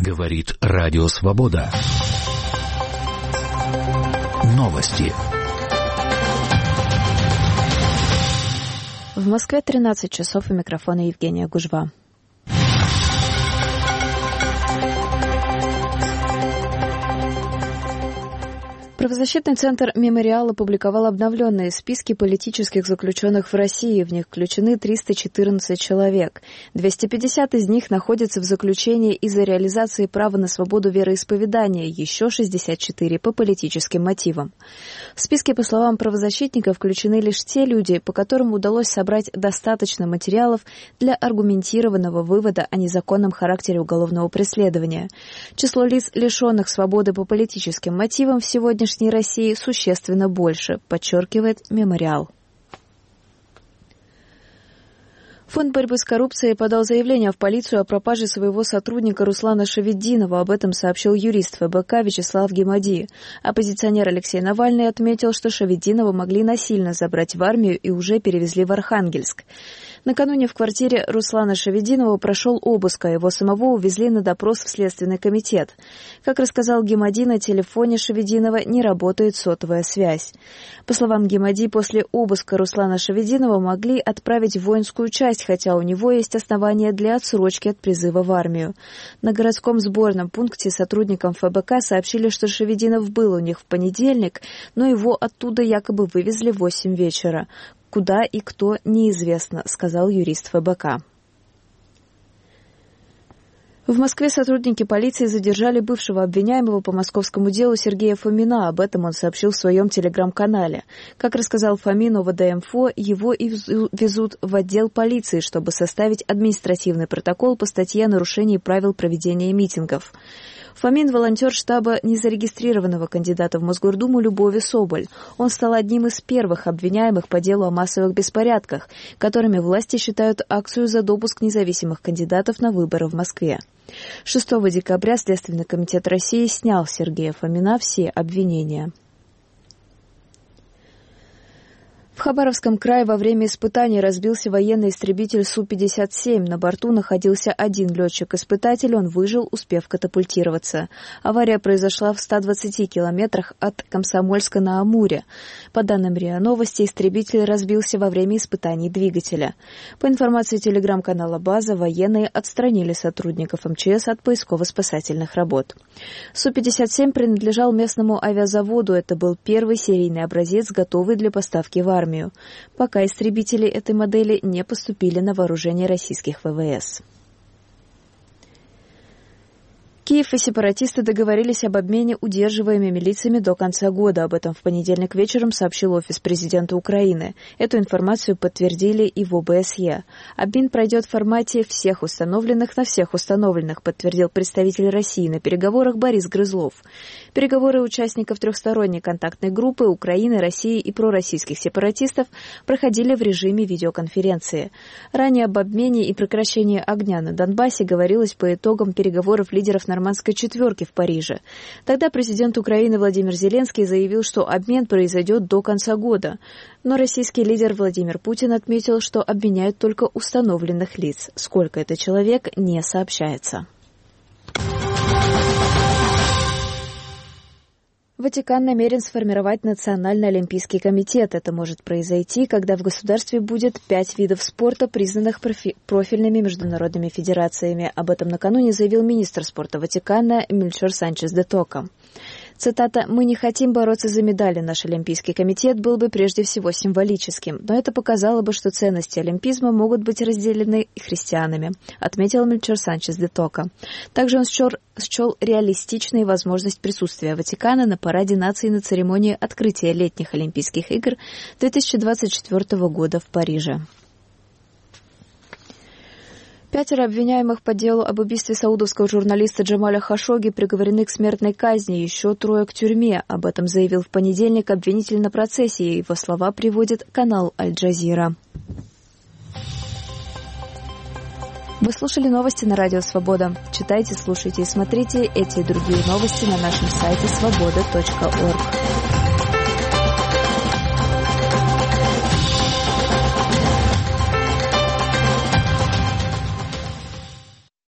Говорит Радио Свобода. Новости. В Москве 13 часов, у микрофона Евгения Гужва. Правозащитный центр «Мемориал» опубликовал обновленные списки политических заключенных в России. В них включены 314 человек. 250 из них находятся в заключении из-за реализации права на свободу вероисповедания, еще 64 по политическим мотивам. В списке, по словам правозащитника, включены лишь те люди, по которым удалось собрать достаточно материалов для аргументированного вывода о незаконном характере уголовного преследования. Число лиц, лишенных свободы по политическим мотивам в сегодняшней России существенно больше, подчеркивает «Мемориал». Фонд борьбы с коррупцией подал заявление в полицию о пропаже своего сотрудника Руслана Шаветдинова. Об этом сообщил юрист ФБК Вячеслав Гемади. Оппозиционер Алексей Навальный отметил, что Шаветдинова могли насильно забрать в армию и уже перевезли в Архангельск. Накануне в квартире Руслана Шаветдинова прошел обыск, а его самого увезли на допрос в Следственный комитет. Как рассказал Гемади, на телефоне Шаветдинова не работает сотовая связь. По словам Гемади, после обыска Руслана Шаветдинова могли отправить в воинскую часть, хотя у него есть основания для отсрочки от призыва в армию. На городском сборном пункте сотрудникам ФБК сообщили, что Шаветдинов был у них в понедельник, но его оттуда якобы вывезли в 8 вечера. Куда и кто, неизвестно, сказал юрист ФБК. В Москве сотрудники полиции задержали бывшего обвиняемого по московскому делу Сергея Фомина. Об этом он сообщил в своем телеграм-канале. Как рассказал Фомин ОВД-МФО, его везут в отдел полиции, чтобы составить административный протокол по статье о нарушении правил проведения митингов. Фомин – волонтер штаба незарегистрированного кандидата в Мосгордуму Любови Соболь. Он стал одним из первых обвиняемых по делу о массовых беспорядках, которыми власти считают акцию за допуск независимых кандидатов на выборы в Москве. 6 декабря Следственный комитет России снял с Сергея Фомина все обвинения. В Хабаровском крае во время испытаний разбился военный истребитель Су-57. На борту находился один летчик-испытатель, он выжил, успев катапультироваться. Авария произошла в 120 километрах от Комсомольска на Амуре. По данным РИА Новости, истребитель разбился во время испытаний двигателя. По информации телеграм-канала «База», военные отстранили сотрудников МЧС от поисково-спасательных работ. Су-57 принадлежал местному авиазаводу. Это был первый серийный образец, готовый для поставки в армию. Пока истребители этой модели не поступили на вооружение российских ВВС. Киев и сепаратисты договорились об обмене удерживаемыми лицами до конца года. Об этом в понедельник вечером сообщил офис президента Украины. Эту информацию подтвердили и в ОБСЕ. Обмен пройдет в формате всех установленных на всех установленных, подтвердил представитель России на переговорах Борис Грызлов. Переговоры участников трехсторонней контактной группы Украины, России и пророссийских сепаратистов проходили в режиме видеоконференции. Ранее об обмене и прекращении огня на Донбассе говорилось по итогам переговоров лидеров Нормандской четверки в Париже. Тогда президент Украины Владимир Зеленский заявил, что обмен произойдет до конца года. Но российский лидер Владимир Путин отметил, что обменяют только установленных лиц. Сколько это человек, не сообщается. Ватикан намерен сформировать Национальный олимпийский комитет. Это может произойти, когда в государстве будет 5 видов спорта, признанных профильными международными федерациями. Об этом накануне заявил министр спорта Ватикана Мельчор Санчес де Тока. Цитата: «Мы не хотим бороться за медали. Наш Олимпийский комитет был бы прежде всего символическим, но это показало бы, что ценности олимпизма могут быть разделены и христианами», отметил Мельчор Санчес де Тока. Также он счел реалистичной возможность присутствия Ватикана на параде наций на церемонии открытия летних Олимпийских игр 2024 года в Париже. 5 обвиняемых по делу об убийстве саудовского журналиста Джамаля Хашогги приговорены к смертной казни, еще 3 к тюрьме. Об этом заявил в понедельник обвинитель на процессе. Его слова приводит канал Аль-Джазира. Вы слушали новости на Радио Свобода. Читайте, слушайте и смотрите эти и другие новости на нашем сайте svoboda.org.